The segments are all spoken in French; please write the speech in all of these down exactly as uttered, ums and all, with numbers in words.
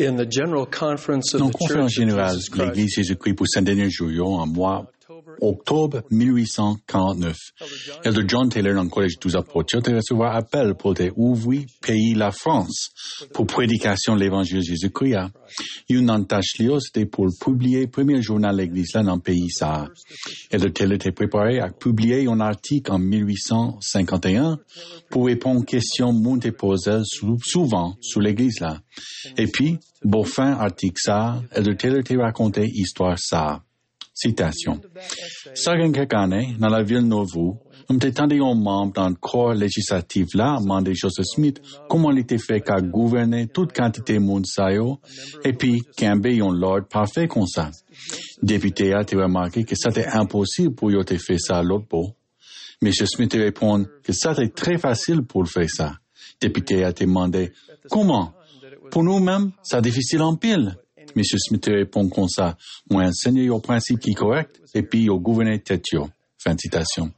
Dans la conférence générale de l'Église Jésus-Christ pour Saint-Denis Jouriot en mois octobre mille huit cent quarante-neuf, Elder John Taylor dans le Collège douze apôtres a reçu appel pour ouvrir pays la France pour prédication de l'Évangile de Jésus-Christ. Une en tâche liée, c'était pour publier le premier journal de l'Église là dans le pays ça. Elder Taylor était préparé à publier un article en mille huit cent cinquante et un pour répondre aux questions montées posées souvent sur l'Église là. Et puis, bon fin article ça, Elder Taylor t'a raconté histoire ça. Citation. Ça gagne quelques années, dans la ville de Nauvoo, nous t'étendions un membre dans le corps législatif là, demandé Joseph Smith, comment il était fait qu'à gouverner toute quantité de monde ça yo, et puis qu'un un l'ordre parfait comme ça. Député a été remarqué que c'était impossible pour y te faire ça à l'autre bout. Monsieur Smith répond que c'était très facile pour le faire ça. Député a été demandé, comment? Pour nous-mêmes, c'est difficile en pile. Monsieur Smith répond comme ça, moi enseigner au principe qui est correct, et puis au gouverner tête yo. Fin de citation.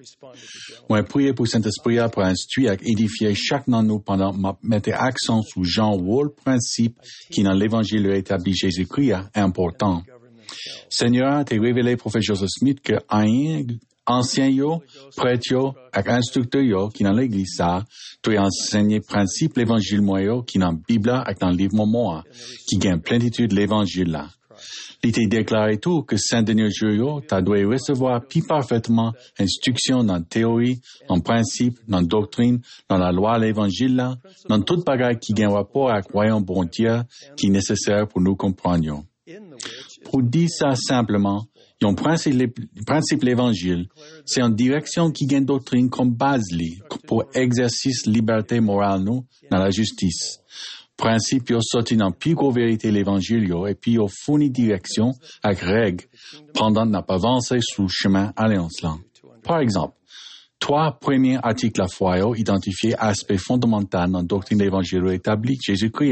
Moi prier pour Saint-Esprit pour instruire et édifier chaque d'entre nous pendant mettre accent sur Jean Wall principe qui dans l'évangile établi Jésus-Christ est important. Seigneur, t'es révélé prophète Joseph Smith que un ancien yo, prêtre yo, et instructeur yo qui dans l'église ça, tu as enseigné principe l'évangile moi yo qui dans Bible et dans le livre moi qui gagne plénitude l'évangile là. Il t'a déclaré tout que Saint-Denis Jouriot t'a dû recevoir plus parfaitement instruction dans la théorie, dans le principe, dans la doctrine, dans la loi l'évangile là, dans toute bagaille qui gagne rapport avec royaume bon Dieu qui est nécessaire pour nous comprendre. Pour dire ça simplement, le principe, principe l'évangile, c'est une direction qui gagne doctrine comme base pour exercice liberté morale nous dans la justice. Principe yo sorti dans plus gros vérité l'évangile yo et puis yo fournit direction avec règles pendant n'a pas avancé sur le chemin alliance là. Par exemple, trois premiers articles la foi yo identifié aspect fondamental dans la doctrine de l'évangile établi Jésus-Christ.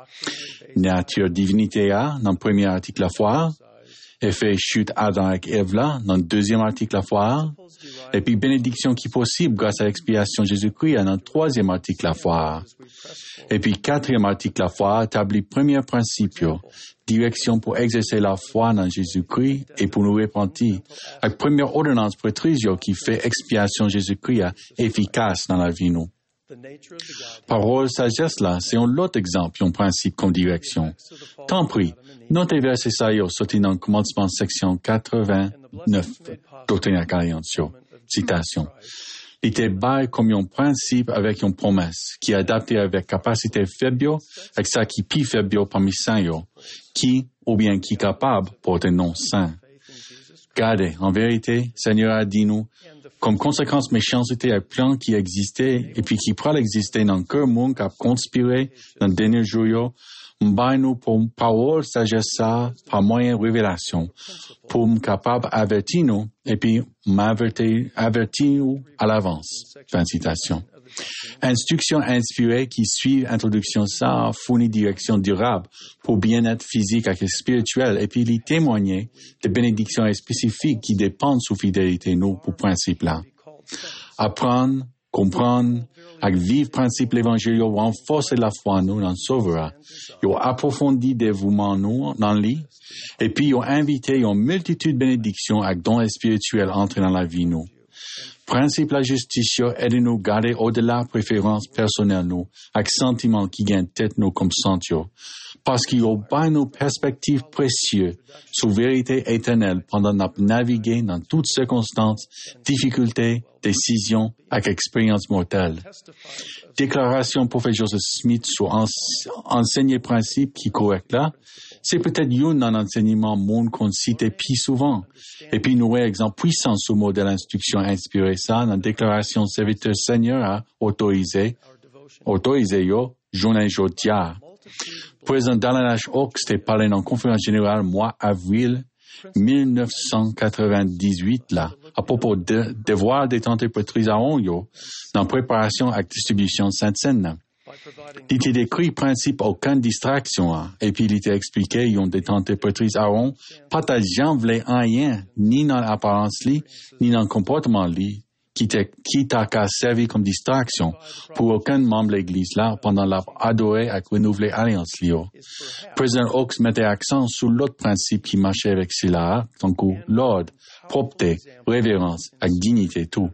Nature divinité a dans le premier article la foi. Effet chute Adam avec Ève là, dans le deuxième article la foi. Et puis bénédiction qui est possible grâce à l'expiation de Jésus-Christ dans le troisième article la foi. Et puis quatrième article la foi établit premier principe, direction pour exercer la foi dans Jésus-Christ et pour nous repentir. Avec première ordonnance prêtrise qui fait expiation de Jésus-Christ efficace dans la vie nous. Parole sagesse là, c'est un autre exemple, un principe comme direction. Tant pis, notez verset ça yo, sorti dans le commencement section quatre-vingt-neuf, doctrine incarnation. Citation. Il était bail comme un principe avec une promesse, qui est adapté avec capacité faible, avec ça qui pi faible parmi saints yo, qui, ou bien qui capable pour un non saint. Gardez, en vérité, Seigneur a dit nous, comme conséquence méchanceté à plan qui existait et puis qui pourrait exister dans le cœur monde qui a conspiré dans le dernier jour, m'baille nous pour une parole sagesse ça par moyen de révélation, pour me capable avertir nous et puis m'avertir avertir nous à l'avance. Fin de citation. Instruction inspirée qui suit introduction ça fournit direction durable pour bien-être physique et spirituel et puis les témoigner de bénédictions spécifiques qui dépendent sous fidélité nous pour principe là. Apprendre, comprendre, avec vivre principe l'évangile, yo renforcer la foi nous dans le sauveur, yo approfondi dévouement nous dans lui et puis yo invité une multitude de bénédictions avec dons spirituels entrer dans la vie nous. Principe la justice, aide-nous garder au-delà préférences personnelles nous, avec sentiments qui gagnent tête nous comme sentio. Parce qu'il y a pas nos perspectives précieuses sur vérité éternelle pendant notre naviguer dans toutes circonstances, difficultés, décisions, avec expérience mortelle. Déclaration prophète Joseph Smith sur ense- enseigner principe qui est correct là, c'est peut-être une dans l'enseignement monde qu'on cite plus souvent. Et puis nous avons exemple puissant sur le modèle instruction inspiré ça dans la déclaration serviteur Seigneur a autorisé, autorisé yo, journée jodia. Président Dallin H. Oaks t'est parlé dans la conférence générale mois avril mille neuf cent quatre-vingt-dix-huit là, à propos de devoir détenter prêtrise à on yo, dans préparation à distribution Sainte-Seine. Il était décrit principe aucune distraction, hein. Et puis il était expliqué, ils ont détenté prêtrise Aaron, pas ta jambe voulait rien, ni dans l'apparence li, ni dans le comportement li, qui t'a, qui t'a qu'à servir comme distraction pour aucun membre de l'Église là pendant leur adoré avec renouvelé alliance Lio. Président Oaks mettait accent sur l'autre principe qui marchait avec cela, tant que l'ordre, propreté, révérence, avec dignité, tout.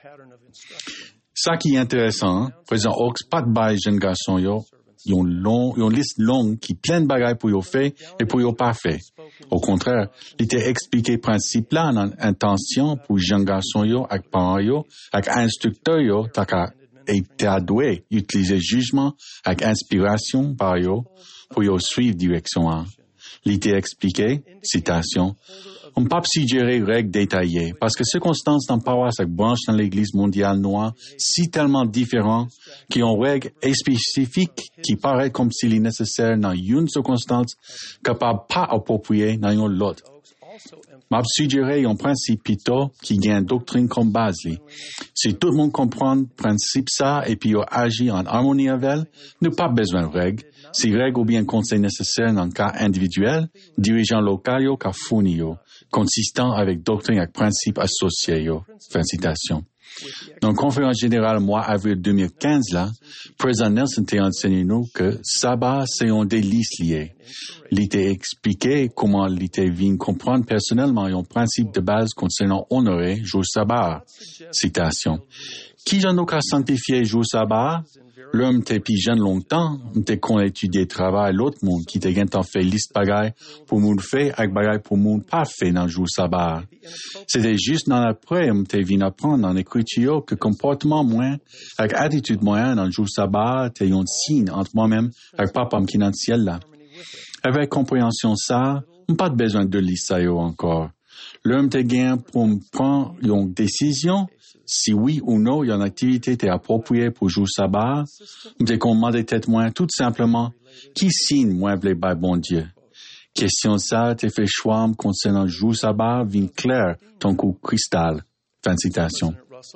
Ça qui est intéressant, hein? Président Oaks, pas de bail jeunes garçons, yo. Ils ont long, ils ont une liste longue qui plein de bagailles pour yo fait et pour yo pas fait. Au contraire, il était expliqué principe là en intention pour jeunes garçons yo, avec parents yo, avec instructeurs yo, t'as qu'à être adoué, utiliser jugement, avec inspiration par yo, pour yo suivre direction un. Il était expliqué, citation, on ne peut pas suggérer règles détaillées, parce que circonstances dans paroisse avec branche dans l'Église mondiale noire, si tellement différents, qui ont règles spécifiques qui paraissent comme s'il est nécessaire dans une circonstance, capable pas appropriée dans une l'autre. M'a suggéré un principe plutôt qui gagne doctrine comme base. Si tout le monde comprend le principe ça et puis agit en harmonie avec elle, nous pas besoin de règles. Si règles ou bien conseils nécessaires dans le cas individuel, dirigeants locaux qu'a fourni, consistant avec doctrine et principes associés. Fin citation. Dans la conférence générale mois avril deux mille quinze, là, président Nelson t'a enseigné nous que sabbat, c'est un délice lié. Il t'a expliqué comment il t'a vu comprendre personnellement un principe de base concernant honorer jour sabbat. Citation. Qui j'en ai qu'à sanctifier jour sabbat? L'homme t'es puis jeune longtemps, t'es qu'on étudié travail l'autre monde qui t'es gain fait liste bagaille pour monde fait avec bagaille pour monde pas fait dans le jour sabbat. C'était juste dans l'après, t'es venu apprendre dans l'écriture que comportement moins, avec attitude moyenne dans le jour sabbat, t'es un signe entre moi-même avec papa qui est dans le ciel là. Avec compréhension ça, on pas de besoin de lire ça encore. L'homme t'es gain pour prendre une décision. Si oui ou non, il y a une activité qui est appropriée pour jour sabbat, m'te qu'on demande tête moins tout simplement, qui signe moins les bails bon Dieu? Question ça, t'es fait choix concernant jour sabbat, vin clair, ton coup cristal. Fin de citation.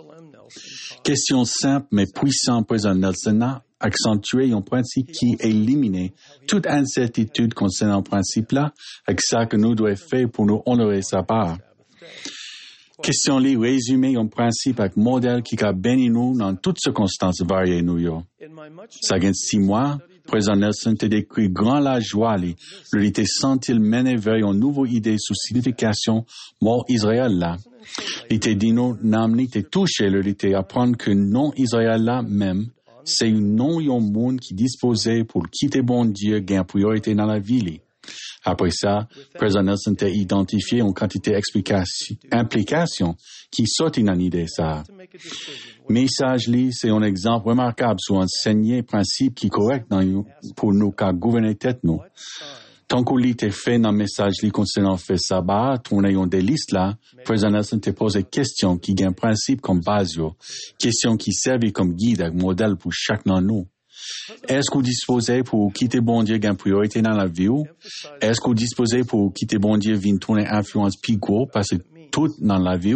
Question simple mais puissante, président Nelson a accentué un principe qui élimine toute incertitude concernant le principe là, avec ça que nous devons faire pour nous honorer sa part. Question li résumé un principe avec modèle qui a béni nous dans toutes circonstances variées nous yo. Ça gagne six mois, président Nelson t'a décrit grand la joie li, le était senti mener vers une nouvelle idée sous signification mort Israël là. Il t'a dit nous n'amni t'es touché le était apprendre que non Israël là même, c'est une non yon monde qui disposait pour quitter bon Dieu gain priorité dans la vie. Après ça, président Nelson t'a identifié une quantité d'explications, implications qui sortent dans l'idée ça. Message li, c'est un exemple remarquable sur un enseigné principe qui est correct dans, pour nous qu'à gouverner tête nous. Tant que l'idée fait dans le message li concernant fait sabbat, tourner une des listes là, président Nelson t'a posé questions qui gagnent principe comme base yo, questions qui servent comme guide et modèle pour chaque de nous. Est-ce que vous disposez pour quitter bon Dieu gain priorité dans la vie? Est-ce que vous disposez pour quitter bon Dieu vient tourner influence plus gros parce que tout dans la vie?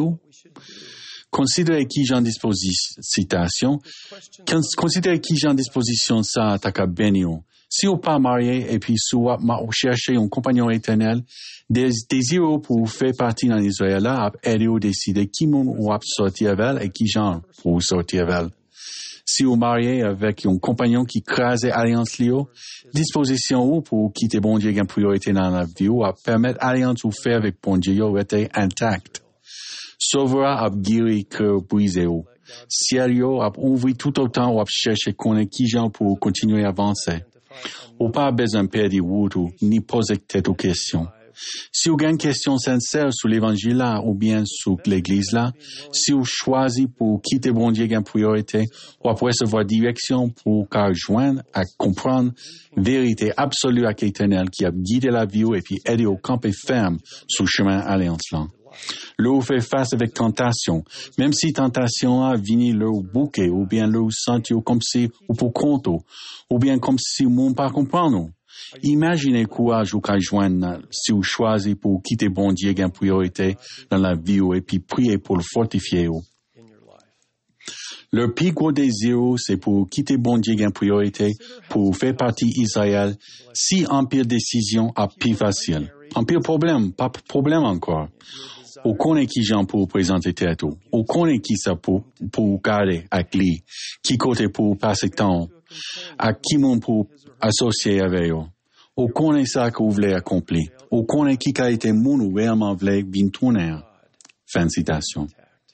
Considérez qui j'en disposition, citation, considérez qui j'en disposition ça, t'as qu'à bénir. Si vous pas marié et puis soit vous cherchez un compagnon éternel, des désirs pour faire partie dans Israël là, aider ou décider qui moun ou a sortir avec elle et qui genre pour sortir avec elle. Si vous mariez avec un compagnon qui crase alliance Lio, disposition ou pour quitter bon Dieu gain priorité dans la vie ou à permettre alliance ou faire avec bon Dieu ou être intact. Sauvera à guérir cœur brisé ou. Ciel yo a ouvrir tout autant ou à chercher connaître qui gens pour continuer à avancer. Ou pas besoin de perdre route ou ni poser tête aux questions. Si vous avez une question sincère sur l'évangile là, ou bien sur l'église là, si vous choisissez pour quitter bon Dieu en priorité, ou après recevoir direction pour qu'à joindre à comprendre vérité absolue à l'éternel qui a guidé la vie et puis aider au camper ferme sur le chemin alliance là. Là où fait face avec tentation, même si tentation a venu là au bouquet, ou bien là où senti comme si, ou pour compte, ou bien comme si le monde pas comprendre. Imaginez courage ou qu'à joindre si vous choisissez pour quitter bon Dieu en priorité dans la vie et puis prier pour le fortifier. Leur plus gros désir, c'est pour quitter bon Dieu en priorité, pour faire partie d'Israël, si en pire décision, à plus facile. En pire problème, pas problème encore. Ou connaît qui j'en pour présenter tête ou. Ou connaît qui ça pour, pour garder avec lui. Qui côté pour passer temps. À qui mon pour associer avec eux. Ou connaît ça que vous voulez accomplir. Ou connaît qui a été mon ou réellement voulait bien tourner. Fin de citation.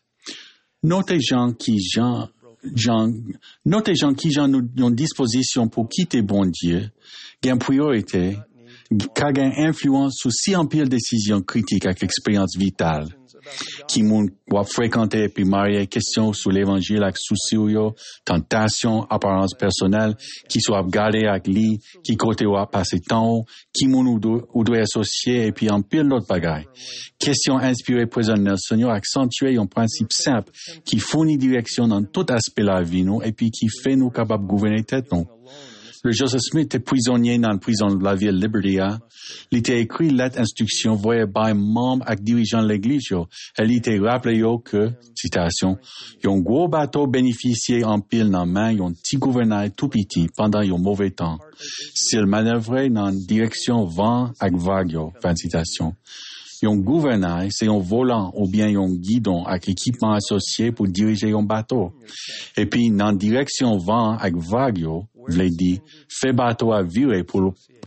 Notez gens qui gens, gens, notez gens qui gens nous ont disposition pour quitter bon Dieu, gain priorité, qu'a gain influence sur si en pile décision critique avec expérience vitale, qui moun va fréquenter puis marier question sur l'évangile avec souci ou tentation, apparence personnelle, qui soit gardé avec lui, qui côté ou passer temps, qui moun ou doit, ou doit associer et puis en pile l'autre bagaille. Question inspirée président Nelson a accentué un principe simple qui fournit direction dans tout aspect de la vie nous et puis qui fait nous capables de gouverner tête nous. Le Joseph Smith était prisonnier dans la prison de la ville Liberty. Il était écrit lettre instruction voyée par membre et dirigeant de l'église. Elle était rappelé que, citation, un gros bateau bénéficiait en pile dans la main d'un petit gouvernail tout petit pendant un mauvais temps. S'il manœuvrait dans la direction vent et vague, fin citation. Un gouvernail, c'est un volant ou bien un guidon avec équipement associé pour diriger un bateau. Et puis, dans la direction vent avec vague, voulait dire, fait bateau à virer pour le,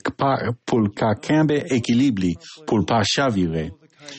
pour le cas cambe équilibré, pour le pas chavirer.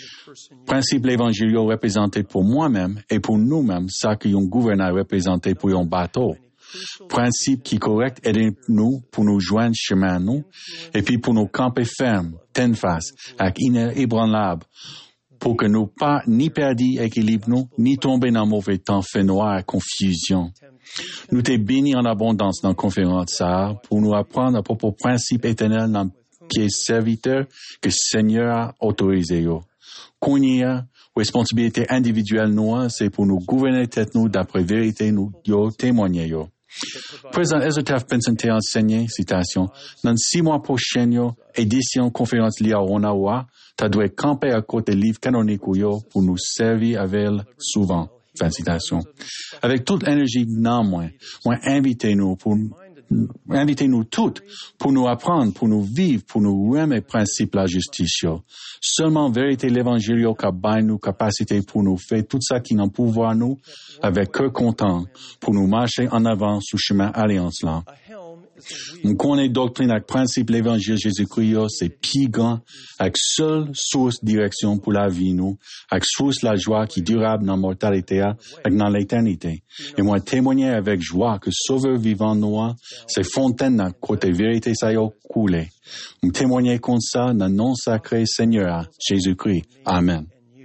Principe l'évangile représenté pour moi-même et pour nous-mêmes, ça qu'un gouvernail représenté pour un bateau. Principe qui correct aide nous pour nous joindre chemin nous et puis pour nous camper ferme, ten face, avec inébranlable, pour que nous pas ni perdre équilibre nous, ni tomber dans mauvais temps fait noir et confusion. Nous t'es bénis en abondance dans la conférence ça pour nous apprendre à propos principe éternel dans pied serviteur que Seigneur a autorisé yo. Qu'on y a responsabilité individuelle nous, c'est pour nous gouverner tête nous d'après vérité nous yo témoigner yo. Président Ezra Taft Benson t'a enseigné, citation, dans six mois prochains, yo, édition conférence liée à Onawa, t'as dû camper à côté des livres canoniques yo pour nous servir avec elle souvent. Fin citation. Avec toute énergie, non, moi, moi, invitez-nous pour, invitez-nous toutes pour nous apprendre, pour nous vivre, pour nous aimer principe la justice. Yo. Seulement vérité l'évangile qui a nous capacité pour nous faire tout ça qui n'en pouvoir nous avec cœur content pour nous marcher en avant sous chemin alliance là. On connaît doctrine avec principe l'évangile Jésus-Christ, c'est pied grand, avec seule source direction pour la vie nous, avec source la joie qui durable dans la mortalité, avec dans l'éternité. Et moi témoigner avec joie que Sauveur vivant nous, c'est fontaine dans côté vérité ça y a coulé. On témoigner comme ça dans le nom sacré Seigneur Jésus-Christ. Amen.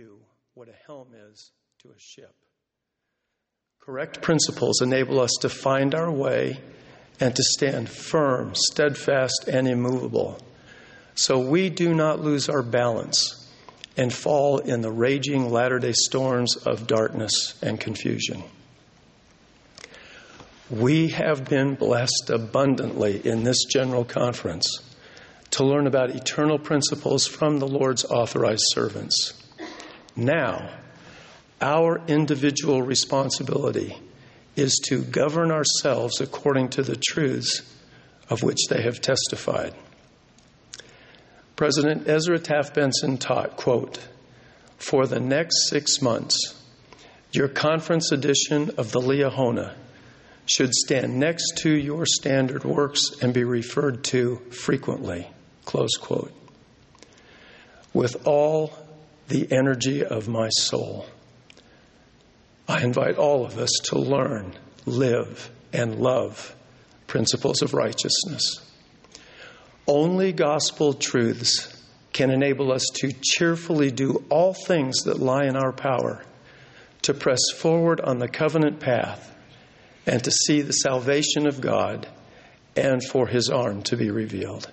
Correct principles enable us to find our way and to stand firm, steadfast, and immovable, so we do not lose our balance and fall in the raging latter-day storms of darkness and confusion. We have been blessed abundantly in this general conference to learn about eternal principles from the Lord's authorized servants. Now, our individual responsibility is to govern ourselves according to the truths of which they have testified. President Ezra Taft Benson taught, quote, "For the next six months, your conference edition of the Liahona should stand next to your standard works and be referred to frequently," close quote. With all the energy of my soul, I invite all of us to learn, live, and love principles of righteousness. Only gospel truths can enable us to cheerfully do all things that lie in our power to press forward on the covenant path and to see the salvation of God and for His arm to be revealed.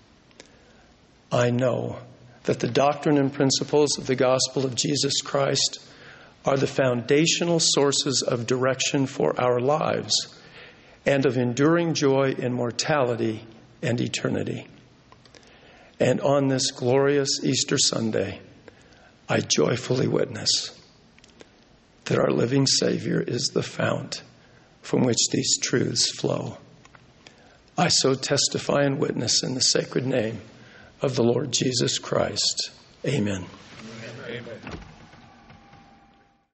I know that the doctrine and principles of the gospel of Jesus Christ are the foundational sources of direction for our lives and of enduring joy in mortality and eternity. And on this glorious Easter Sunday, I joyfully witness that our living Savior is the fount from which these truths flow. I so testify and witness in the sacred name of the Lord Jesus Christ. Amen.